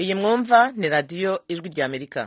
iyi mwumva ni radiyo ijwi rya Amerika.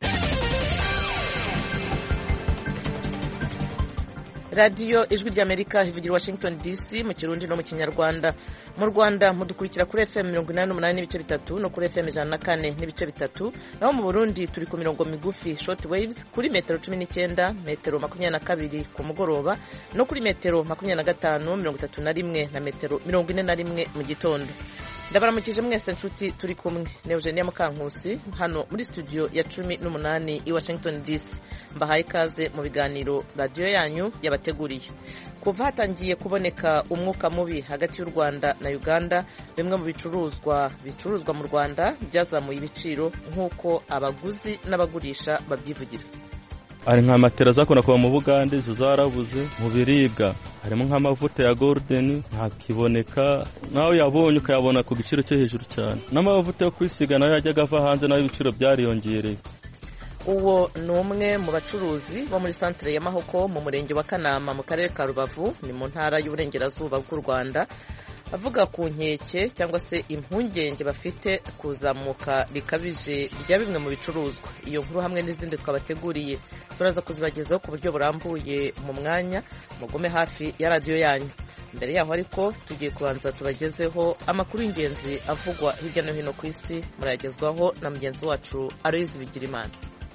radiyo ijwi rya Amerika ivugira Washington DC mu Kirundi no mu Kinyarwanda. Mu Rwanda mudukurikira kuri FM 88 n'ibice bitatu no kuri FM 104 n'ibice bitatu, naho mu Burundi turi ku mirongo migufi short waves kuri metero 19, metero 22 ku mugoroba no kuri metero 25, 31 na metero 41 mu gitondo. Ndabaramukije mwese nshuti turi kumwe ne Eugenia Mukankusi hano muri studio ya 18 i Washington DC. Mbahaye ikaze mu biganiro radio yanyu yabateguriye. Kuva hatangiye kuboneka umwuka mubi hagati y'u Rwanda na Uganda, bimwe mu bicuruzwa mu Rwanda byazamuye ibiciro nk'uko abaguzi n'abagurisha babyivugira. Hari nka matera zakona kuba mu Bugande zarabuze, mu biribwa harimo nk'amavuta ya Golden ntakiboneka, nawe yabonye ukayabona ku giciro cyo hejuru cyane, n'amavuta yo kwisiga nayo yajyaga ava hanze nayo ibiciro byariyongereye. Uwo ni umwe mu bacuruzi bo muri centre ya Mahoko mu murenge wa Kanama mu karere ka Rubavu ni mu ntara y'uburengerazuba bw'u Rwanda, avuga ku nkeke cyangwa se impungenge bafite kuzamuka bikabije bya bimwe mu bicuruzwa. Iyo nkuru hamwe n'izindi twabateguriye turaza kuzibagezaho ku buryo burambuye mu mwanya, mugume hafi ya radio yanyu. Mbere yaho ariko tugiye kubanza tubagezeho amakuru y'ingenzi avugwa hirya no hino ku isi, murayagezwaho na mugenzi wacu Aloyizi Bigirimana.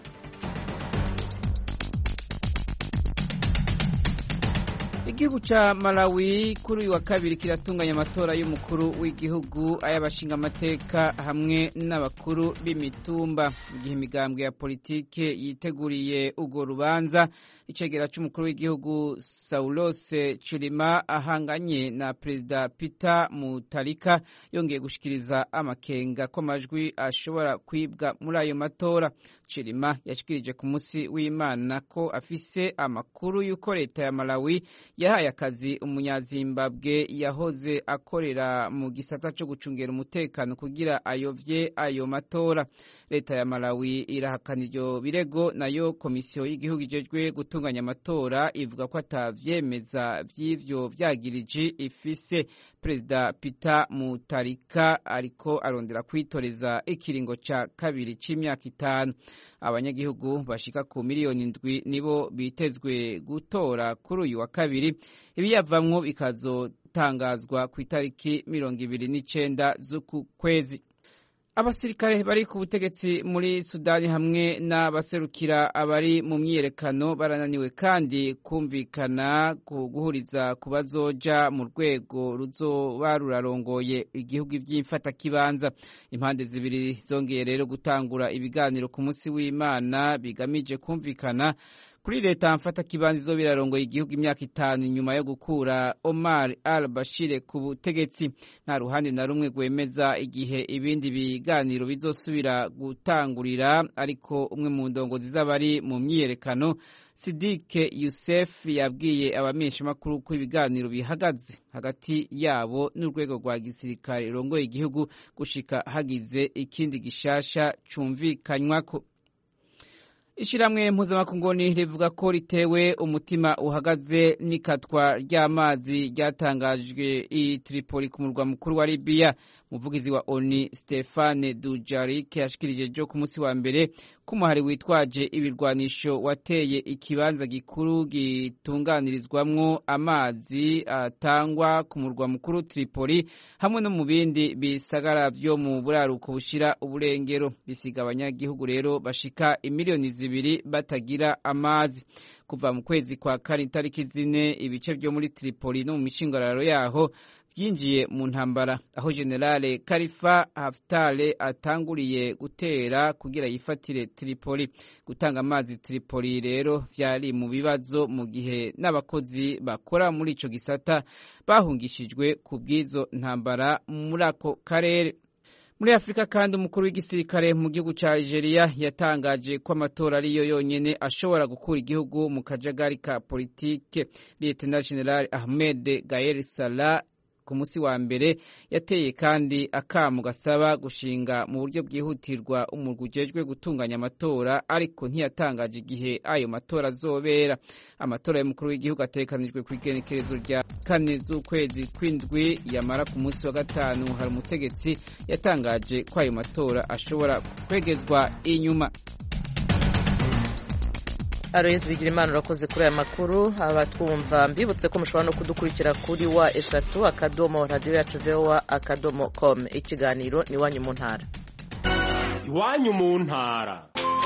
Igihugu ca Malawi kuri uyu wa kabiri kiratunganya amatora y'umukuru w'igihugu, ay'abashinga amateka hamwe n'abakuru b'imitumba. Igihe imigambwe ya politike yiteguriye urwo rubanza, icegera c'umukuru w'igihugu Saulos Chilima ahanganye na Perezida Peter Mutharika yongeye gushikiriza amakenga ko amajwi ashobora kwibwa muri ayo matora. Chilima yashikirije ku munsi w'Imana ko afise amakuru y'uko leta ya Malawi yahaye akazi umunyazimbabwe yahoze akorera mu gisata cyo gucungera umutekano kugira ayovye ayo matora. Leta ya Malawi irahakana ivyo birego, nayo komisiyo y'igihugu ijejwe gutunganya amatora ivuga ko atavyemeza vy'ivyo vyagiriji ifise. Perezida Peter Mutharika ariko arondera kwitoreza ikiringo ca kabiri c'imyaka 5. Abanyagihugu bashika ku miliyoni 7 nibo bitezwe gutora kuri uyu wa kabiri, ibiyavamwo bikazotangazwa ku itariki 29 z'uku kwezi. Abasirikare bari ku butegetsi muri Sudani hamwe n'abaserukira abari mu myiyerekano barananiwe kandi kumvikana ku guhuriza ku bazoja mu rwego ruzoba rurarongoye igihugu ivy'imfata kibanza. Impande zibiri zongeye rero gutangura ibiganiro ku munsi w'Imana bigamije kumvikana kuri leta mfata kibanza izo birarongoye igihugu imyaka 5 nyuma yo gukura Omar al-Bashir ku butegetsi. Nta ruhande na rumwe gwemeza igihe ibindi biganiro bizosubira gutangurira, ariko umwe mu ndongozi z'abari mu myiyerekano Sidike Youssef yabwiye abamenyesha makuru ko ibiganiro bihagaze hagati yabo n'urwego rwa gisirikare rongoye igihugu gushika hagize ikindi gishasha cumvikanywako. Ishiramwe mpuzamakungu rivuga ko ritewe umutima uhagaze n'ikatwa ry'amazi ryatangajwe i Tripoli ku murwa mukuru wa Libya. Umuvugizi wa ONU Stefane Dujarric yashikirije jo ku munsi wa mbere ko umuhari witwaje ibirwanisho wateye ikibanza gikuru gitunganirizwamwo amazi atangwa ku murwa mukuru Tripoli hamwe no mu bindi bisagara vyo mu buraruko bushira uburengero. Bisiga abanyagihugu rero bashika imiliyoni 2 batagira amazi. Kuva mu kwezi kwa kane tariki 4 ibice vyo muri Tripoli no mu michingararo yaho byinjiye mu ntambara, aho General Khalifa Haftar atanguriye gutera kugira yifatire Tripoli. Gutanga amazi Tripoli rero vyari mu bibazo mu gihe n'abakozi bakora muri ico gisata bahungishijwe ku bwizo ntambara muri ako karere. Muri Afrika kandi umukuru w'igisirikare mu gihugu ca Algeria yatangaje ko amatora ariyo yonyene ashobora gukura igihugu mu kajagari ka politike. Lieutenant General Ahmed Gaïel Salah ku munsi wa mbere yateye kandi akamu gasaba gushinga mu buryo bwihutirwa umurwi ujejwe gutunganya amatora ariko ntiyatangaje igihe ayo matora azobera. Amatora y'umukuru w'igihugu ategekanijwe ku igenekerezo rya 4 z'ukwezi kw'indwi, yamara ku munsi wa gatanu hari umutegetsi yatangaje ko ayo matora ashobora kwegezwa inyuma. Aloys Bigirimana urakoze kuri aya makuru. Abatwumva mbibutse ko mushobora no kudukurikira kuri wa@radio-yacu.voa.com. Ikiganiro ni Iwanyu mu ntara. Iwanyu mu ntara.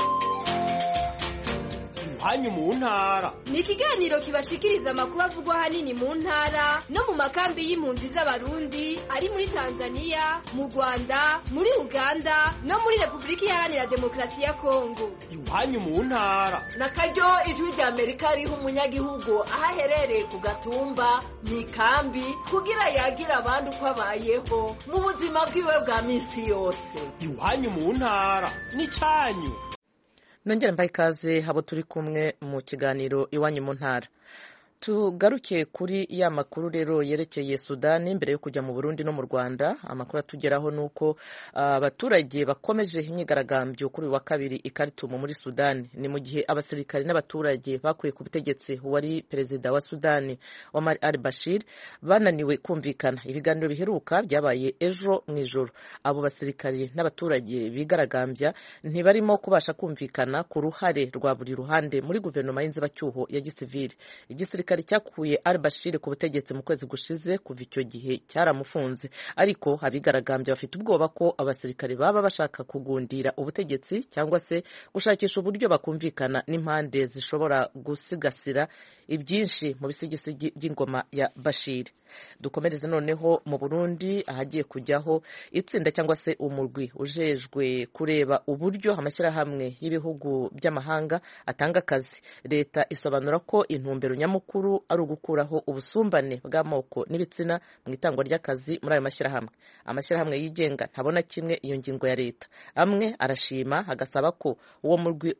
Iwanyu mu ntara ni ikiganiro kibashikiriza amakuru avugwa hanini mu ntara no mu makambi y'impunzi z'abarundi ari muri Tanzania, mu Rwanda, muri Uganda no muri Republika Iharanira Demokarasi ya Kongo. Iwanyu mu ntara na karyo ijwi rya Amerika riha umunyagihugu aho aherereye ku gatumba mu ikambi kugira yagira abandi uko abayeho mu buzima bwiwe bwa minsi yose. Iwanyu mu ntara ni cyanyu. Nongera mbaye ikaze habo turi kumwe mu kiganiro Iwanyu mu ntara. Tugaruke kuri ya makuru rero yerekeye Sudani mbere yo kujya mu Burundi no mu Rwanda. Amakuru atugeraho nuko abaturage bakomeje imyigaragambyo kuri wa kabiri i Khartoum muri Sudani. Ni mu gihe abasirikari n'abaturage bakuye ku butegetsi wari perezida wa Sudani Omar al-Bashir bananiwe kumvikana. Ibiganiro biheruka byabaye ejo mu ijoro. Abo basirikari n'abaturage bigaragambya ntibarimo kubasha kumvikana ku ruhare rwa buri ruhande muri guverinoma y'inzibacyuho ya gisivili. Igisirikari cyakuye al-Bashir ku butegetsi mu kwezi gushize, kuva icyo gihe cyaramufunze, ariko abigaragambya bafite ubwoba ko abasirikari baba bashaka kugundira ubutegetsi cyangwa se gushakisha uburyo bakumvikana n'impande zishobora gusigasira ibyinshi mu bisigisigi by'ingoma ya Bashir. Dukomereze noneho mu Burundi ahagiye kujyaho itsinda cyangwa se umurwi ujejwe kureba uburyo amashyirahamwe y'ibihugu by'amahanga atanga akazi. Leta isobanura ko intumbero nyamukuru ari ugukuraho ubusumbane bw'amoko n'ibitsina mu itangwa ry'akazi muri ayo mashyirahamwe. Amashyirahamwe yigenga ntabona kimwe iyo ngingo ya leta. Amwe arashima agasaba ko uwo murwi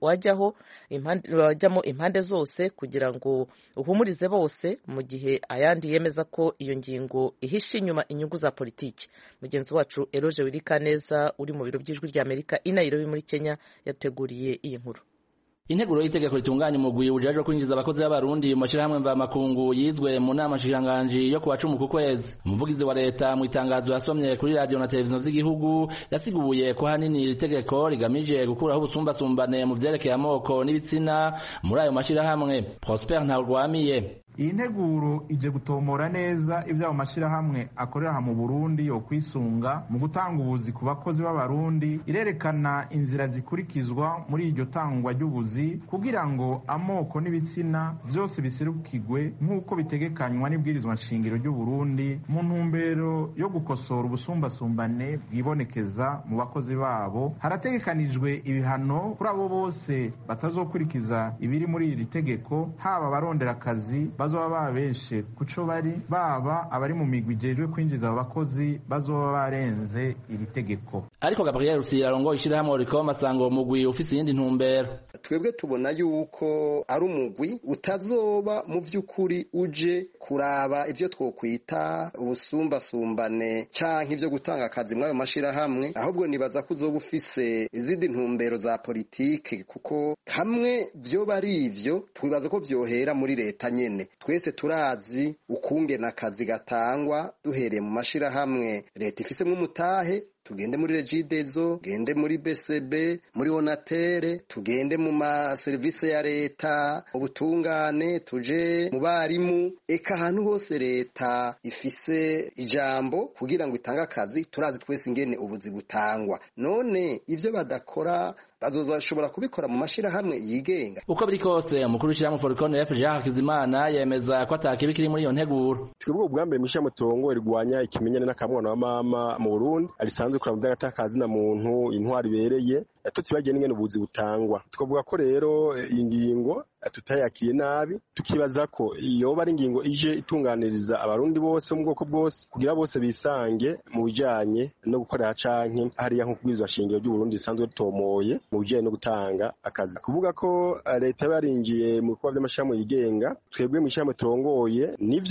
wajyamo impande zose kugira ngo uhumurize bose, mu gihe ayandi yemeza ko iyo ngingo ihishe inyuma inyungu za politiki. Mugenzi wacu Eroje Wirikaneza uri mu biro by'ijwi rya Amerika i Nairobi muri Kenya yateguriye iyi nkuru. Integuro y'itegeko ritunganya umugwi ujejwe kwinjiza abakozi b'abarundi mu mashirahamwe mvamakungu yizwe mu nama nshikiranganji yo kuwa 10 ku kwezi. Umuvugizi wa leta mu itangazo yasomye kuri radio na televiziyo z'igihugu yasiguye ko hanini iri tegeko rigamije gukuraho ubusumbasumbane mu vyerekeye amoko n'ibitsina muri ayo mashirahamwe. Prosper Ntawurwamiye: iyi nteguro ije gutomora neza ibyo amashirahamwe akorera mu Burundi yo kwisunga mu gutanga ubuzi ku bakozi b'abarundi. Irerekana inzira zikurikizwa muri iryo tangwa ry'ubuzi kugira ngo amoko n'ibitsina byose biserukigwe nk'uko bitegekanywa n'ibwirizwa nshingiro ry'u Burundi mu ntumbero yo gukosora ubusumbasumbane bwibonekeza mu bakozi babo. Harategekanijwe ibihano kuri abo bose batazokurikiza ibiri muri iri tegeko, haba barondera akazi bazoba babeshe kuco bari, baba abari mu migwi ijejwe kwinjiza abakozi bazoba barenze iri tegeko. Ariko Gabriel Rusira arongo ishirahamwe rikoma sango umugwi ufise iyindi ntumbero. Twebwe tubona yuko ari umugwi utazoba mu vy'ukuri uje kuraba ivyo twokwita ubusumbasumbane canke ivyo gutanga akazi mwayo mashirahamwe, ahubwo nibaza ko uzoba ufise izindi ntumbero za politike, kuko hamwe vyo bari ivyo twibaza ko vyohera muri leta nyene. Twese turazi ukungena akazi gatangwa duhereye mu mashirahamwe leta ifisemwo umutahe. Tugende muri Regidezo, tugende muri BCB, muri Onatere, tugende mu ma service ya leta, ubutungane, tuje mu barimu, eka ahantu hose leta ifise ijambo kugira ngo itange akazi. Turazi twese ingene ubuzi butangwa. None ivyo badakora bazozashobora kubikora mu mashirahamwe yigenga. Uko biri kose umukuru w'ishirahamwe Foricon Jacques Hakizimana yemeza ko atakibi kiri muri iyo nteguro. Twebwe ubwambere mw'ishirahamwe Tongo rigwanya ikimenyane n'akamwana wa mama mu Burundi arisanzwe kura mudagatakazi na muntu intwari bereye tutibagye n'ingene ubuzi butangwa. Twavuga ko rero iyi ngingo tutayakiye nabi, tukibaza ko iyo bari ingingo ije itunganiriza abarundi bose mu bwoko bwose kugira bose bisange mu bijanye no gukorera canke hariya nko kubwizwa shingiro ry'u Burundi isanzwe ritomoye mu bijanye no gutanga akazi. Kuvuga ko leta yarinjiye mu bikorwa by'amashirahamwe yigenga, twebwe mu ishirahamwe turongoye nivyo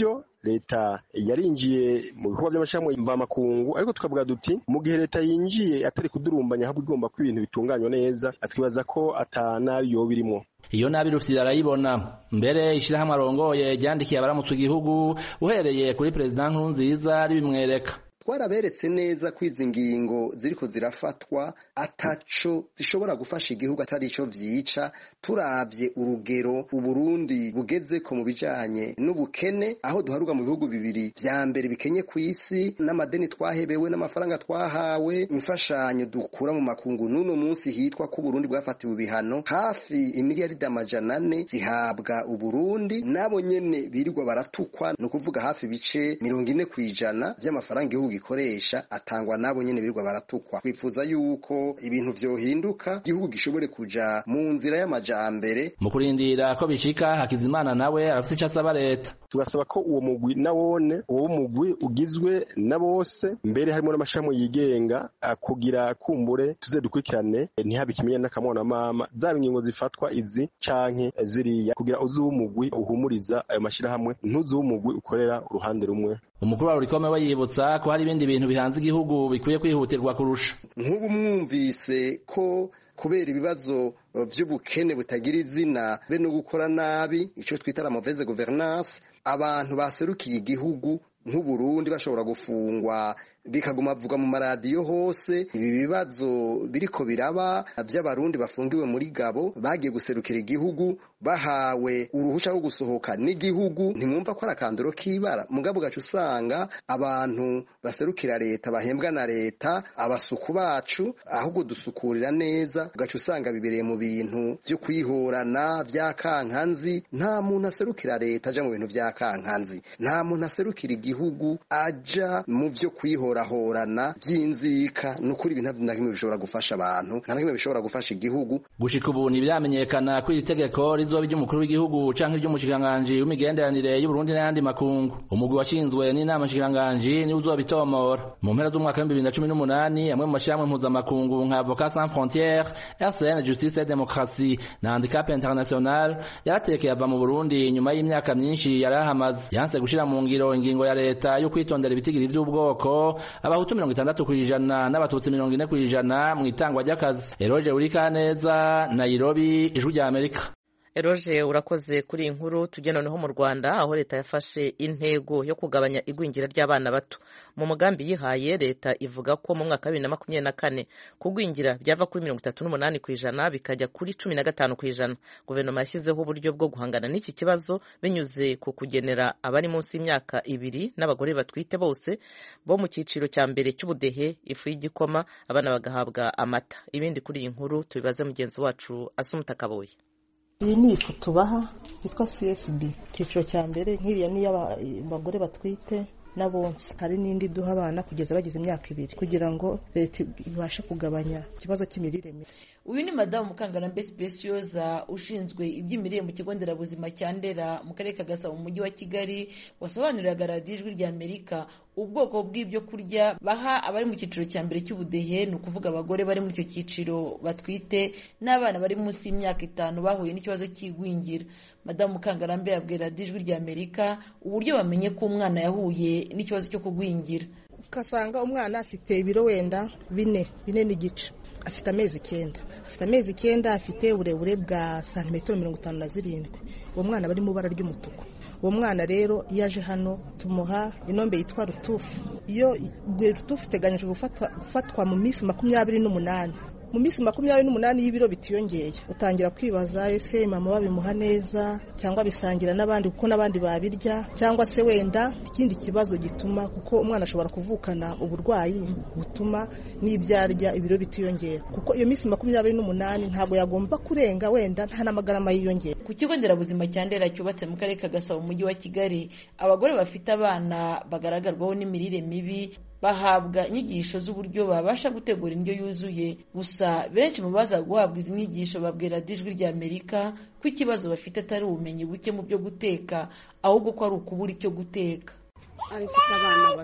leta yarinjiye mu bikorwa by'amashami mvamakungu, ariko tukavuga duti mu gihe leta yinjiye atari kudurumbanya ahubwo igomba ko ibintu bitunganywa neza, atwibaza ko atanabi yo birimo. Iyo nabi Rufyiri arayibona. Mbere ishirahamwe arongoye ryandikiye abaramutse igihugu uhereye kuri President Nkurunziza ribimwereka. Twaraberetse neza ko izi ngingo ziriko zirafatwa ataco zishobora gufasha igihugu atari ico vyica, turavye urugero Uburundi bugeze ko mu bijanye n'ubukene, aho duharuka mu bihugu bibiri vya mbere bikenye ku isi, n'amadeni twahebewe n'amafaranga twahawe, imfashanyo dukura mu makungu. Nuno munsi hitwa ko Uburundi bwafatiwe ibihano hafi imiliyaridi 400 zihabwa Uburundi, nabo nyene birirwa baratukwa, no kuvuga hafi bice 40% vy'amafaranga igihugu gikoresha atangwa nabo nyene birirwa baratukwa. Twifuza yuko ibintu vyohinduka, igihugu gishobore kuja mu nzira y'amajambere. Mu kurindira ko bishika, Hakizimana nawe arafite icyo asaba leta. Tugasaba ko uwo mugwi nawone, uwo mugwi ugizwe na bose, mbere harimo n'amashami yigenga, kugira kumbure tuze dukurikirane ntihabe ikimenyane n'akamwana mama zaba ingingo zifatwa izi canke ziriya, kugira uzuba umugwi uhumuriza ayo mashirahamwe, ntuzuba umugwi ukorera uruhande rumwe. Umukuru wa Rurikome we yibutsa ko hari ibindi bintu bihanze igihugu bikwiye kwihutirwa kurusha. Nk'ubu mwumvise ko kubera ibibazo vy'ubukene butagira izina be no gukora nabi, ico twita la mauvaise gouvernance, abantu baserukiye igihugu nk'Uburundi bashobora gufungwa bikaguma avuga mu maradiyo hose. Ibi bibazo biriko biraba vy'abarundi bafungiwe muri Gabo bagiye guserukira igihugu bahawe uruhusha rwo gusohoka n'igihugu, ntimwumva ko arakanduro kibara. Mugabo gacu usanga abantu baserukira leta bahembwa na leta, abasuku bacu ahubwo dusukurira neza, gacu usanga bibereye mu bintu vyo kwihorana vya kankanzi. Nta muntu aserukira leta aja mu bintu vya kankanzi, nta muntu aserukira igihugu aja mu vyo kwihorahorana vy'inzika. Nukuri ibintu na kimwe bishobora gufasha abantu, nta kimwe bishobora gufasha igihugu. Gushika ubu ntibyamenyekana ko iri tegeko rizoba iry'umukuru w'igihugu canke iry'umushikiranganji w'imigenderanire y'u Burundi n'ayandi makungu. Umugwi washinzwe n'inama nshikiranganji niwe uzobitomora. Mu mpera z'umwaka wa 2018 amwe mu mashyirahamwe mpuzamakungu nka Avocats Sans Frontières, RCN Justice et Démocratie na Handicap International yaratekeye ava mu Burundi nyuma y'imyaka myinshi yarahamaze. Yanse gushira mu ngiro ingingo ya leta yo kwitondera ibitigiri by'ubwoko, abahutu 60% n'abatutsi 40% mu itangwa ry'akazi. Eroge Urikaneza, Nairobi, Ijwi rya Amerika. Eroge urakoze kuri inkuru. Tugenda noneho mu Rwanda aho leta yafashe intego yo kugabanya igwingira ry'abana bato. Mu mugambi yihaye, leta ivuga ko mu mwaka wa 2024 kugwingira byava kuri 38% bikajya kuri 15%. Guverinoma yashyizeho uburyo bwo guhangana n'iki kibazo binyuze ku kugenera abari munsi y'imyaka 2 n'abagore batwite bose bo mu cyiciro cya mbere cy'ubudehe ifu y'igikoma, abana bagahabwa amata. Ibindi kuri iyi nkuru tubibaze mugenzi wacu Asumta Kaboye. Iyi ni ifu tubaha yitwa CSB, cyiciro cya mbere. Nk'iriya ni y'abagore batwite n'abonsa. Hari n'indi duha abana kugeza bagize imyaka 2 kugira ngo leta ibashe kugabanya ikibazo cy'imirire mibi. Uyu ni Madamu Mukangarambe Speciosa ushinzwe iby'imirire mu kigo nderabuzima cya Ndera mu karere ka Gasabo mu mujyi wa Kigali, wasobanuriraga radiyo Ijwi rya Amerika ubwoko bw'ibyo kurya baha abari mu cyiciro cya mbere cy'ubudehe, ni ukuvuga abagore bari muri icyo cyiciro batwite n'abana bari munsi y'imyaka 5 bahuye n'ikibazo cy'igwingira. Madamu Mukangarambe yabwira radiyo Ijwi rya Amerika uburyo bamenye ko umwana yahuye n'ikibazo cyo kugwingira. Ukasanga umwana afite ibiro wenda 4 n'igice, afite amezi 9, afite uburebure bwa santimetero 57. Uwo mwana bari mu bara ry'umutuku. Uwo mwana rero yaje hano tumuha inombe yitwa rutufu. Iyo rutufu iteganyije gufatwa mu minsi 28. Mu minsi 28 y'ibiro bitiyongeye, utangira kwibaza ese mama babimuha neza cyangwa bisangira n'abandi kuko n'abandi babirya, cyangwa se wenda ikindi kibazo gituma, kuko umwana ashobora kuvukana uburwayi butuma n'ibyarya ibiro bitiyongera, kuko iyo minsi 28 ntabwo yagomba kurenga wenda nta n'amagarama yiyongera. Ku kigo nderabuzima cya Ndera cyubatse mu karere ka Gasabo mu mujyi wa Kigali, abagore bafite abana bagaragarwaho n'imirire mibi bahabwa inyigisho z'uburyo babasha gutegura indyo yuzuye. Gusa benshi mu baza guhabwa izi nyigisho babwira Ijwi rya Amerika ko ikibazo bafite atari ubumenyi buke mu byo guteka, ahubwo ko ari ukubura icyo guteka. Mfite abana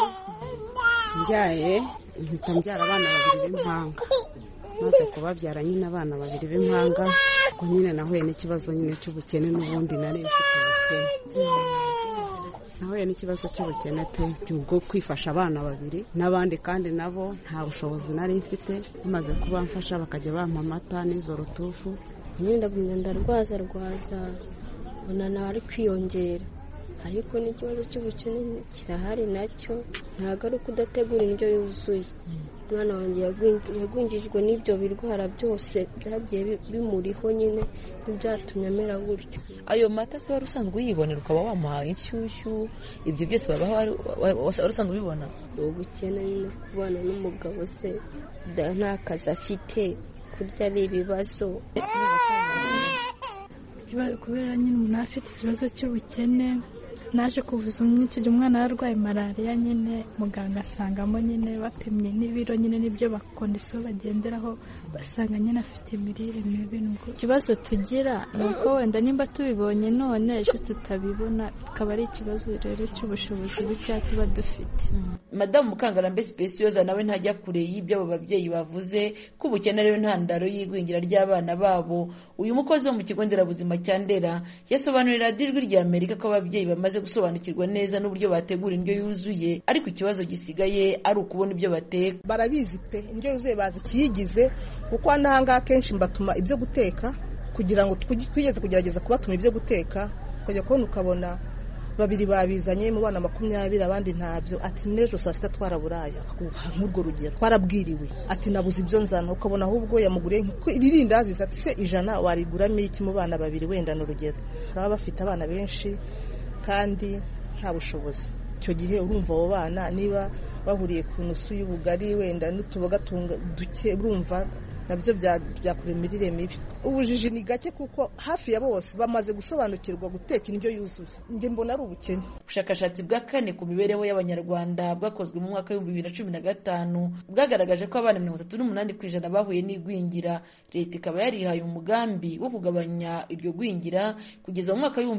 3, mbyaye mpita mbyara abana 2 b'impanga. Maze kubabyara nyine abana 2 b'impanga, ko nyine nahuye n'ikibazo nyine cy'ubukene, n'ubundi nari mfite ubukene. Nahuye nahuye n'ikibazo cy'ubukene pe bwo kwifasha abana babiri n'abandi kandi nabo nta bushobozi nari mfite bamaze kuba mfasha bakajya bampa amata n'izo rutufu nyine ndarwaza mbona nawe ari kwiyongera ariko n'ikibazo cy'ubukene kirahari nacyo ntabwo ari ukudategura indyo yuzuye umwana wanjye yagwingijwe n'ibyo birwara byose byagiye bimuriho nyine n'ibyatumye amera gutyo. Ayo mata se wari usanzwe uyibonera ukaba wamuhaye inshyushyu ibyo byose wari usanzwe ubibona? Ubukene nyine kubana n'umugabo se nta kazi afite kurya ari ibibazo kubera nyine umuntu afite ikibazo cy'ubukene naje kuvuza umwana yarwaye malariya nyine muganga asangamo nyine bapimye n'ibiro nyine n'ibyo bakondisiyo bagenderaho basanga nyine afite imirire mibi. Ikibazo tugira ni uko wenda nimba tubibonye none ejo tutabibona tukaba ari ikibazo rero cy'ubushobozi buke tuba dufite. Madamu Mukangarambe Specioza nawe ntajya kure y'ibyo abo babyeyi bavuze ko ubukene rero ntandaro y'igwingira ry'abana babo. Uyu mukozi wo mu kigo nderabuzima cya Ndera yasobanurira Ijwi rya Amerika ko ababyeyi bamaze gusobanukirwa neza n'uburyo bategura indyo yuzuye ariko ikibazo gisigaye ari ukubona ibyo bateka. Barabizi pe indyo yuzuye bazi kiyigize kuko anahanga kenshi mbatuma ibyo guteka kugira ngo twigeze kugerageza kubatuma ibyo guteka kujya kubona ukabona babiri babizanye mu bana 20 abandi ntabyo ati nejo saa sita twaraburaya nk'urwo rugero twarabwiriwe ati nabuze ibyo nzana ukabona ahubwo yamuguriye iririndazi ati se 100 wariguramo iki mu bana babiri wenda n'urugero baba bafite abana benshi kandi nta bushobozi. Icyo gihe urumva abo bana niba bahuriye ku nusu y'ubugari wenda n'utuboga duke urumva nabyo byakura imirire mibi. Ubujiji ni gake kuko hafi ya bose bamaze gusobanukirwa guteka indyo yuzuye. Nge mbona ari ubukene. Ubushakashatsi bwa kane ku mibereho y'Abanyarwanda bwakozwe mu mwaka wa 2015 bwagaragaje ko abana 38% bahuye n'igwingira. Leta ikaba yarihaye umugambi wo kugabanya iryo gwingira kugeza mu mwaka wa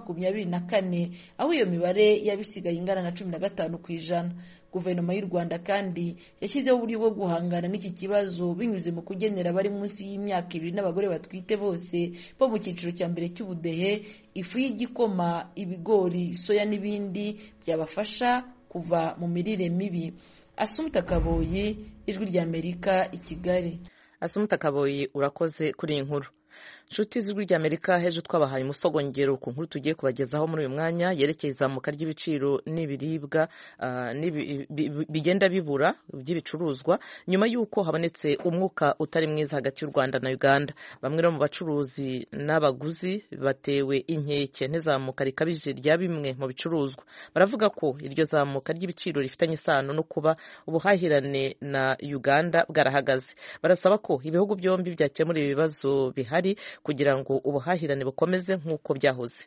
2024 aho iyo mibare yabisigaye ingana na 15%. Guverinoma y'u Rwanda kandi yashyizeho uburyo bwo guhangana n'iki kibazo binyuze mu kugenera bari munsi y'imyaka 2 n'abagore batwite bose bo mu cyiciro cya mbere cy'ubudehe ifu y'igikoma, ibigori, soya n'ibindi byabafasha kuva mu mirire mibi. Asumta Kaboyi, Ijwi rya Amerika, i Kigali. Asumta Kaboyi, urakoze kuri iyi nkuru. Nshuti z'Ijwi rya Amerika, hejo twabahaye umusogongero ku nkuru tugiye kubagezaho muri uyu mwanya yerekeye izamuka ry'ibiciro n'ibiribwa bigenda bibura by'ibicuruzwa nyuma y'uko habonetse umwuka utari mwiza hagati y'u Rwanda na Uganda. Bamwe mu bacuruzi n'abaguzi batewe inkeke n'izamuka rikabije rya bimwe mu bicuruzwa. Baravuga ko iryo zamuka ry'ibiciro rifitanye isano no kuba ubuhahirane na Uganda bwarahagaze. Barasaba ko ibihugu byombi byakemura ibibazo bihari kugira ngo ubuhahirane bukomeze nk'uko byahoze.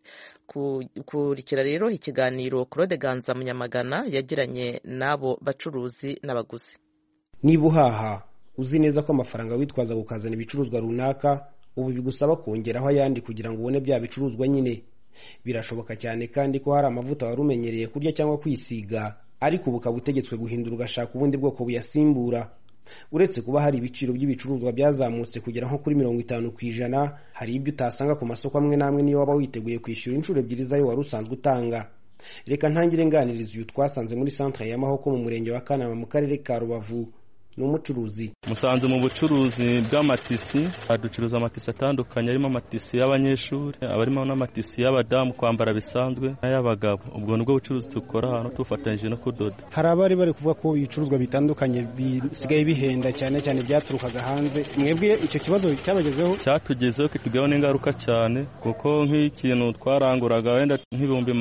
Kurikira rero ikiganiro Claude Ganza Munyamagana yagiranye n'abo bacuruzi n'abaguzi. Niba uhaha uzi neza ko amafaranga witwaza gukazana ibicuruzwa runaka ubu bigusaba kongeraho ayandi kugira ngo ubone bya bicuruzwa nyine. Birashoboka cyane kandi ko hari amavuta warumenyereye kurya cyangwa kwisiga ariko ubu utegetswe guhindura ugashaka ubundi bwoko buyasimbura. Uretse kuba hari ibiciro by'ibicuruzwa byazamutse kugera nko kuri 50%, hari ibyo utasanga ku masoko amwe namwe niyo waba witeguye kwishyura inshuro 2 zayo wari usanzwe utanga. Reka ntangire nganiriza uyu twasanze muri centre ya Mahoko mu murenge wa Kanama mu karere ka Rubavu. N'umucuruzi musanze mu bucuruzi bw'amatisi aducuruza amatisi atandukanye arimo amatisi y'abanyeshuri abarimo n'amatisi y'abadamu kwambara bisanzwe n'ay'abagabo. Ubwo nubwo bucuruzi tukora hano tufatanyije no kudoda. Hari abari bari kuvuga ko ibicuruzwa bitandukanye bisigaye bihenda cyane cyane byaturukaga hanze. Mwebwe icyo kibazo cyatugezeho kitugaho n'ingaruka cyane kuko nk'ikintu twaranguraga wenda nk'ibihumbi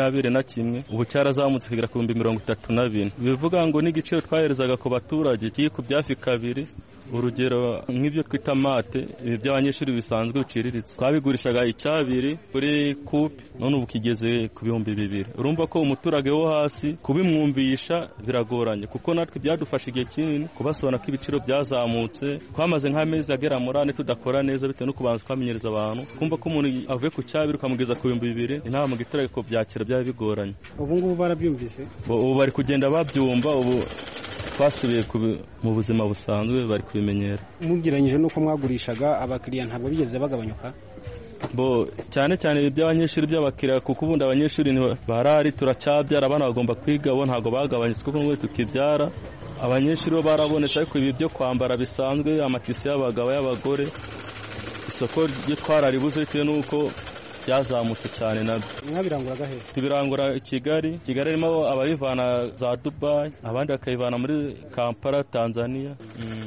21 ubu cyarazamutse kigera ku 32. Bivuga ngo n'igiciro twaherezaga ku baturage ku byafi kabiri. Urugero nk'ibyo twita mate by'abanyeshuri bisanzwe uciriritse twabigurishaga icyabiri kuri coupe none ubu kigeze ku 2,000. Urumva ko umuturage wo hasi kubimwumvisha biragoranye kuko natwe byadufasha igihe kinini kubasobanura ko ibiciro byazamutse. Twamaze nk'amezi agera muri 4 tudakora neza bitewe no kubanza kwamenyereza abantu kumva ko umuntu avuye ku cyabiri ukamugeza ku 2,000 intama mu giturage ko byakira byaba bigoranye. Ubu ngubu barabyumvise ubu bari kugenda babyumva. Ubu twasubiye mu buzima busanzwe bari kubimenyera. Mugiranyije nuko mwagurishaga abakiriya ntabwo bigeze bagabanyuka? bo cyane cyane iby'abanyeshuri by'abakiriya kuko ubundi abanyeshuri barari turacyabyara abana bagomba kwiga bo ntabwo bagabanyutse kuko n'ubu tukibyara abanyeshuri bo barabonetse ariko ibi byo kwambara bisanzwe amatisi y'abagabo y'abagore isoko ryo twararibuze bitewe n'uko byazamutse cyane nabyo. Mwabiranguraga he? Tubirangura i Kigali harimo ababivana za Dubai abandi bakayivana muri Kampala Tanzania.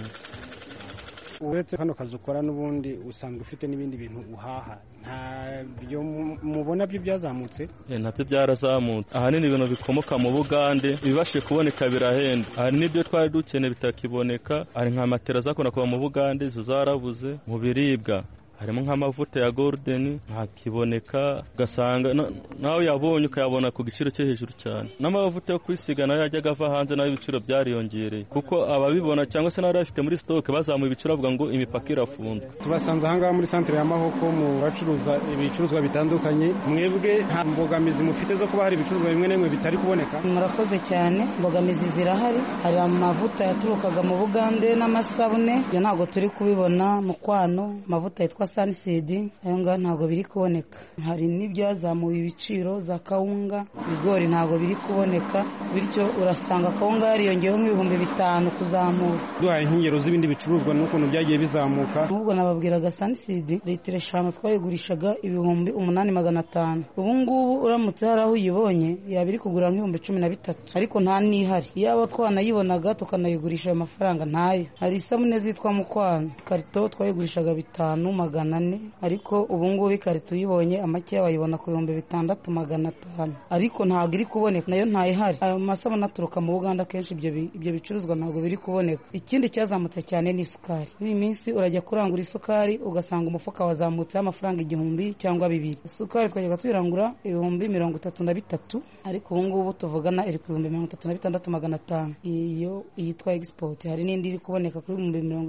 Uretse hano kazi ukora n'ubundi usanzwe ufite n'ibindi bintu uhaha ntabyo mubona byo byazamutse? Ntabyo byarazamutse ahanini ibintu bikomoka mu Bugande bibashe kuboneka birahenda hari n'ibyo twari dukeneye bitakiboneka hari nka matera zakona kuba mu Bugande zo zarabuze mu biribwa harimo nk'amavuta ya Golden ntakiboneka gasanga nawe yabonye ukayabona ku giciro cyo hejuru cyane n'amavuta yo kwisiga nayo yajyaga ava hanze nayo ibiciro byariyongereye kuko ababibona cyangwa se n'abari bafite muri stock bazamuye ibiciro bavuga ngo imipaka irafunzwe. Tubasanze ahangaha muri centre ya Mahoko mu bacuruza ibicuruzwa bitandukanye mwebwe nta mbogamizi mufite zo kuba hari ibicuruzwa bimwe na bimwe bitari kuboneka? Murakoze cyane mbogamizi zirahari hari amavuta yaturukaga mu Bugande n'amasabune yo ntago turi kubibona mu kwano amavuta yitwa Sunseed ayo ngaho ntago biri kuboneka hari n'ibyazamuye ibiciro za kawunga ibigori ntago biri kuboneka bityo urasanga kawunga yariyongeyeho nk'ibihumbi 5 kuzamura. Duhaye nk'ingero z'ibindi bicuruzwa n'ukuntu byagiye bizamuka nubwo nababwiraga Sunseed litiro 5 twayigurishaga ibihumbi 8,500 ubu ngubu uramutse hari aho uyibonye yabiri kugura nk'ibihumbi 13 ariko nta nihari yaba twanayibonaga tukanayigurisha ayo mafaranga ntayo. Hari isabune zitwa Mukwano karito twayigurishaga 5,400 ariko ubu ngubu ikarito uyibonye amake bayibona ku 6,500 ariko ntago iri kuboneka nayo ntayihari. Ayo masabune aturuka mu Buganda kenshi ibyo bicuruzwa ntago biri kuboneka. Ikindi cyazamutse cyane ni isukari. Muri minsi urajya kurangura isukari ugasanga umufuka wazamutse amafaranga 1,000 cyangwa 2. Isukari twajyaga tuyirangura 33,000 ariko ubu ngubu tuvugana iri ku 36,500. Iyo yitwa export hari n'indi iri kuboneka kuri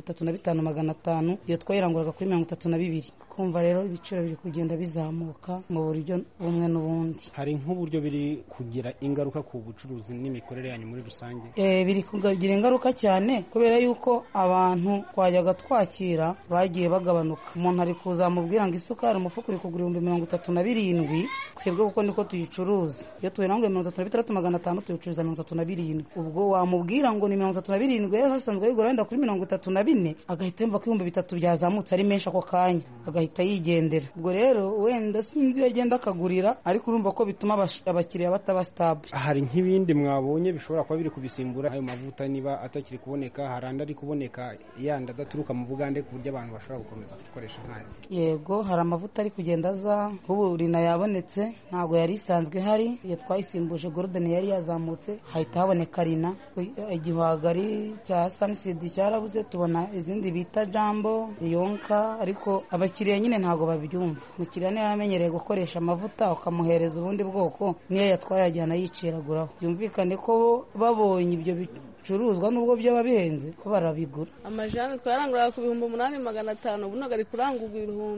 35,500 iyo twayiranguraga kuri 32. Kumva rero ibiciro biri kugenda bizamuka mu buryo bumwe n'ubundi. Hari nk'uburyo biri kugira ingaruka ku bucuruzi n'imikorere yanyu muri rusange? Biri kugira ingaruka cyane kubera yuko abantu twajyaga twakira bagiye bagabanuka. Umuntu ari kuzamubwira ngo isukari umufuka uri kugura 37,000 twebwe kuko niko tuyicuruza. Iyo tuyiranguye 36,500 tuyicuruza 37. Ubwo wamubwira ngo ni 37 hasanzwe yigura wenda kuri 34 agahita yumva ko 3,000 byazamutse ari menshi ako kanya agahita yigendera. Ubwo rero wenda sinzi yagenda akagurira ariko urumva ko bituma abakiriya bataba stable. Hari nk'ibindi mwabonye bishobora kuba biri kubisimbura ayo mavuta niba atakiri kuboneka haranda ari kuboneka yandi adaturuka mu Bugande ku buryo abantu bashobora gukomeza gukoresha ntayo? Yego hari amavuta ari kugenda aza ubu rina yabonetse ntago yari isanzwe hari iyo twayisimbuje Golden yari yazamutse hahita haboneka rina. Igihwagari cya Sunseed cyarabuze tubona izindi bita Jambo Yonka ariko abakiriya nyine ntago babyumva. Umukiriya niyo yamenyereye gukoresha amavuta ukamuhereza ubundi bwoko niyo yatwaye ajyana yiciraguraho. Byumvikane ko babonye ibyo bicuruzwa nubwo byaba bihenze ko barabigura. Amajana twarangura ku 8,500 ubu nagari kurangurwa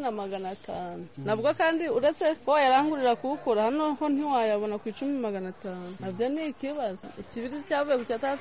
10,500 nabwo kandi uretse ko yarangurira kuwukora hano ho ntiwayabona ku 10,500 nabyo ni ikibazo. Ikibiri cyavuye ku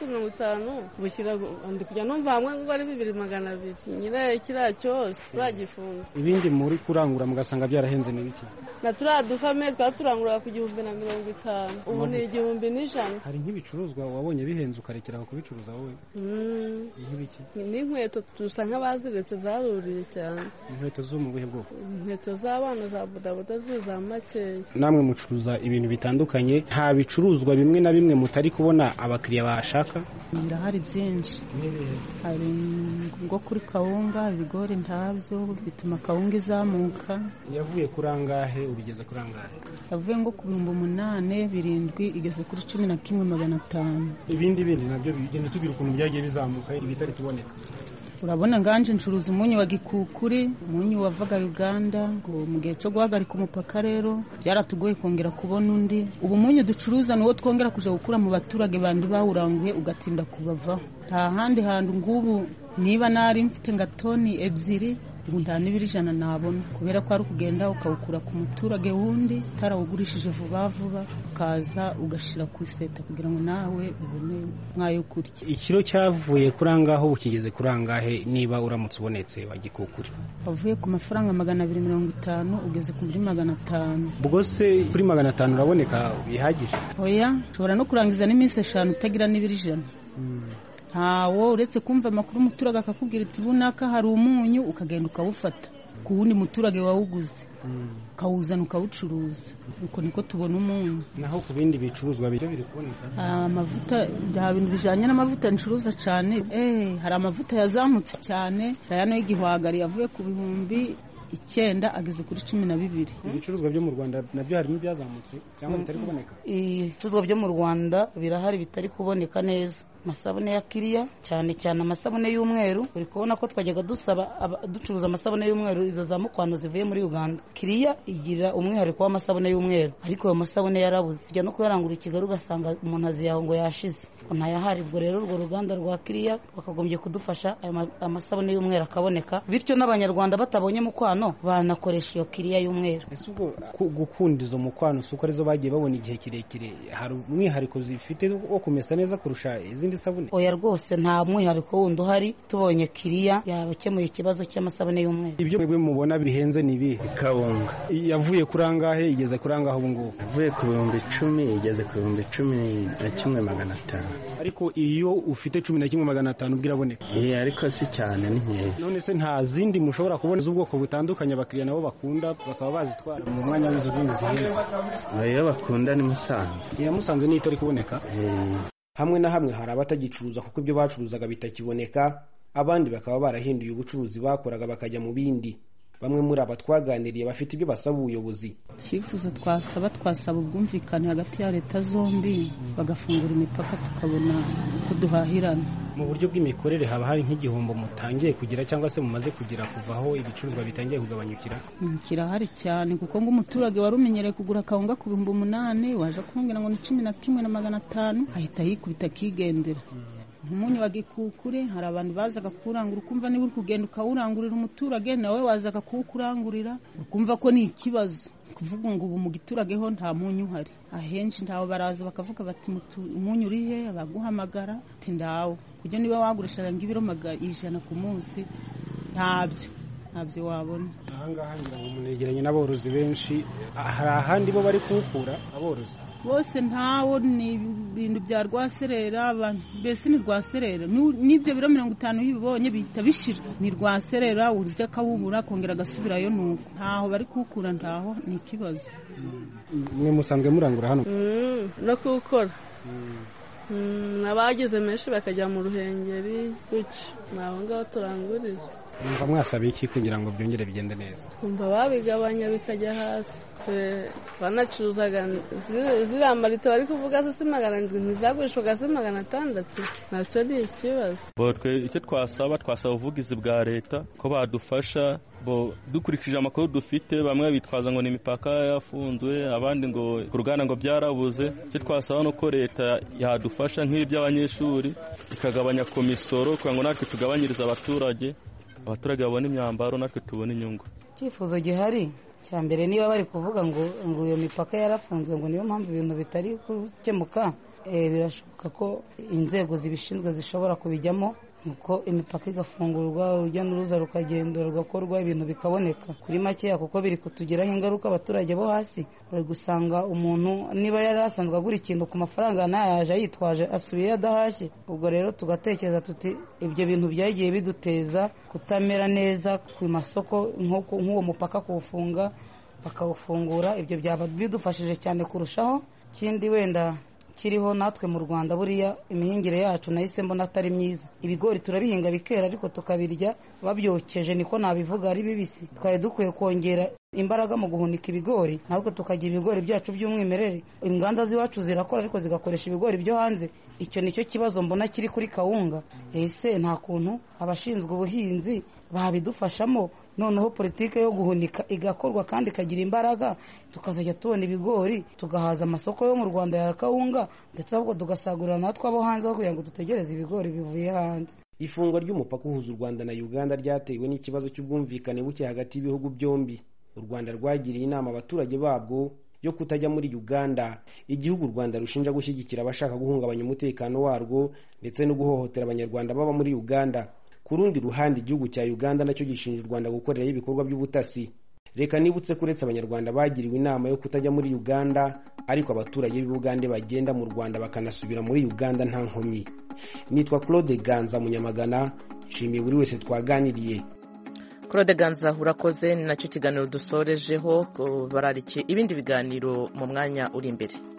350 bushyira ndi kujya numva hamwe ngo ari 2,200 nyine kiriya cyose turagifunze. Ibindi muri kurangura mugasanga byarahenze n'ibiki? Na turadufame twaturangura ku 1,050 ubu ni 1,100. Hari nk'ibicuruzwa wabonye bihenze ukarekera kubicuruza wowe? Nk'ibiki? Ni inkweto dusa nk'abaziretse zaruriye cyane. Inkweto zo mu buhe bwoko? Inkweto z'abana za bodaboda za makeya. Namwe mucuruza ibintu bitandukanye nta bicuruzwa bimwe na bimwe mutari kubona abakiriya bashaka? Birahari byinshi. Hari ngo kuri kawunga ibigori ntabyo bituma kawunga izamuka. Yavuye kurangahe ubigeze kurangahe? Yavuye ngo ku 8,000 7 igeze kuri 11,500. Ibindi nabyo bigenda tugira ukuntu byagiye bizamuka ibitari tuboneka. Urabona nganje ncuruza umunyu wa Gikukuri umunyu wavaga Uganda ngo mu gihe cyo guhagarika umupaka rero byaratugoye kongera kubona undi. Ubu munyu ducuruza nuwo twongera kuja gukura mu baturage bandi bawuranguye ugatinda kubavaho. Nta handi hantu ngubu niba nari mfite ngatoni 2 ubu nta n'ibiro 100 nabona kubera ko ari kugenda ukawukura ku muturage wundi tarawugurishije vuba vuba ukaza ugashira ku seta kugira ngo nawe ubone mwayo kurya. Ikiro cyavuye kurangaho ukigeze kurangahe niba uramutse ubonetse wagikukuri? Bavuye ku mafaranga 250 ugeze ku 500. Ubwo se kuri 500 uraboneka bihagije? Oya, ushobora no kurangiza n'iminsi 5 utagira n'ibiro 100. Ntawo uretse kumva amakuru umuturage akakubwira ati bunaka hari umunyu ukagenda ukawufata ku wundi muturage wawuguze ukawuzana ukawucuruza. Uko niko tubona umunyu. Naho ku bindi bicuruzwa biri kuboneka amavuta, nta bintu bijanye n'amavuta ncuruza cyane. Hari amavuta yazamutse cyane, ayano y'igihwagari yavuye ku 9,000 ageze kuri 12. Ibicuruzwa byo mu Rwanda nabyo harimo byazamutse cyangwa bitari kuboneka? Ibicuruzwa byo mu Rwanda birahari bitari kuboneka neza. Amasabune ya Kiriya cyane cyane amasabune y'umweru, uri kubona ko twajyaga ducuruza amasabune y'umweru izo za mukwano zivuye muri Uganda. Kiriya igira umwihariko w'amasabune y'umweru, ariko ayo masabune yarabuze. Ujya no kuyarangura i Kigali ugasanga umuntu aziyaho ngo yashize, ko ntayahari. Ubwo rero urwo ruganda rwa Kiriya rwakagombye kudufasha amasabune y'umweru akaboneka, bityo n'abanyarwanda batabonye mukwano banakoresha iyo Kiriya y'umweru. Ese ubwo gukunda izo mukwano suko arizo bagiye babona igihe kirekire, hari umwihariko zifite wo kumesa neza kurusha izindi sabune? Oya rwose nta mwihariko wundi uhari. Tubonye Kiriya yabakemuye ikibazo cy'amasabune y'umweru. Ibyo mwebwe mubona bihenze nibi? Kawunga yavuye kurangahe igeze kurangaho ubu ngubu? Yavuye ku 10,000 igeze ku 11,500. Ariko iyo ufite 11,500 ubwiraboneka? Ariko si cyane ni nkeya. None se nta zindi mushobora kubona z'ubwoko butandukanye abakiriya nabo bakunda bakaba bazitwara mu mwanya w'izo zindi zihenze? Iyo bakunda ni Musanze. Iya Musanze niyo itari kuboneka? Hamwe na hamwe hari abatagicuruza kuko ibyo bacuruzaga bitakiboneka, abandi bakaba barahinduye ubucuruzi bakoraga bakajya mu bindi. Bamwe muri aba twaganiriye bafite ibyo basaba ubuyobozi. Cyifuzo twasaba ubwumvikane hagati ya leta zombi, bagafungura imipaka tukabona uko duhahirana. Mu buryo bw'imikorere haba hari nk'igihombo mutangiye kugira cyangwa se mumaze kugira kuvaho ibicuruzwa bitangiye kugabanyukira? Kirahari cyane kuko ngo umuturage wari umenyereye kugura kawunga ku 8,000 waje kumbwira ngo ni 11,500 ahita yikubita akigendera. Umunyu wagikukure hari abantu bazaga kurangura, ukumva niba uri kugenda ukawurangurira umuturage nawe wazaga kuwukurangurira, ukumva ko ni ikibazo. Kuvuga ngo ubu mu giturage ho nta munyu uhari, ahenshi ntawo baraza bakavuga bati umunyu uri he, baguhamagara ati ndawo. Kujya niba wagurishaga ngibiro 100 ku munsi ntabyo wabona. Ahangaha ngira ngo munegeranye n'aborozi benshi, hari ahandi bo bari kuwukura aborozi bose ntawo. Ni ibintu bya rwaserera, mbese ni rwaserera. N'ibyo biro 50 y'ibibonye bihita bishira, ni rwaserera urya kawubura kongera agasubirayo. Nuko ntaho bari kuwukura, ntaho. Ni ikibazo. Mwe musanzwe murangura hano? No kuwukora n'abageze menshi bakajya mu Ruhengeri gutyo, naho ngaho turangurira. Mwumva mwasaba iki kugira ngo byongere bigende neza? Kumva babigabanya bikajya hasi. Banacuruzaga ziriya marito bari kuvuga se 700 ntizagurishwaga se 600. Nacyo ni ikibazo. Icyo twasaba ubuvugizi bwa leta ko badufasha, dukurikije amakuru dufite. Bamwe bitwaza ngo ni imipaka yafunzwe, abandi ngo ku ruganda ngo byarabuze. Icyo twasaba no ko leta yadufasha nk'ibi by'abanyeshuri ikagabanya komisoro kugira ngo natwe tugabanyirize abaturage babone imyambaro, natwe tubone inyungu. Icyifuzo gihari cya mbere, niba bari kuvuga ngo iyo mipaka yarafunzwe ngo niyo mpamvu ibintu bitari gukemuka, birashoboka ko inzego zibishinzwe zishobora kubijyamo, nuko imipaka igafungurwa, urujya n'uruza rukagenda rugakorwa, ibintu bikaboneka kuri makeya, kuko biri kutugiraho ingaruka abaturage bo hasi. Uri gusanga umuntu niba yari asanzwe agura ikintu ku mafaranga nayaje yitwaje asubiye adahashye. Ubwo rero tugatekereza tuti ibyo bintu byagiye biduteza kutamera neza ku masoko, nk'uwo mupaka kuwufunga bakawufungura, ibyo byaba bidufashije cyane kurushaho. Kindi wenda kiriho natwe mu Rwanda, buriya imihingire yacu nahise mbona atari myiza. Ibigori turabihinga bikera ariko tukabirya babyokeje, niko nabivuga, ari bibisi. Twari dukwiye kongera imbaraga mu guhunika ibigori, ntabwo tukagira ibigori byacu by'umwimerere. Inganda z'iwacu zirakora ariko zigakoresha ibigori byo hanze. Icyo nicyo kibazo mbona kiri kuri kawunga. Ese nta kuntu abashinzwe ubuhinzi babidufashamo, noneho politike yo guhunika igakorwa kandi ikagira imbaraga, tukazajya tubona ibigori tugahaza amasoko yo mu Rwanda ya kawunga, ndetse ahubwo tugasagurira natwe abo hanze kugira ngo dutegereze ibigori bivuye hanze. ifungwa ry'umupaka uhuza u Rwanda na Uganda ryatewe n'ikibazo cy'ubwumvikane buke hagati y'ibihugu byombi. U Rwanda rwagiriye inama abaturage babwo yo kutajya muri Uganda, igihugu u Rwanda rushinja gushyigikira abashaka guhungabanya umutekano warwo ndetse no guhohotera abanyarwanda baba muri Uganda. Ku rundi ruhande igihugu cya Uganda nacyo gishinja u Rwanda gukoreraho ibikorwa by'ubutasi. Reka nibutse kuretse abanyarwanda bagiriwe inama yo kutajya muri Uganda, ariko abaturage b'Ubugande bagenda mu Rwanda bakanasubira muri Uganda nta nkomyi. Nitwa Claude Ganza Munyamagana, nshimiye buri wese twaganiriye. Claude Ganza urakoze, ni nacyo kiganiro dusorejeho. Bararike ibindi biganiro mu mwanya uri imbere.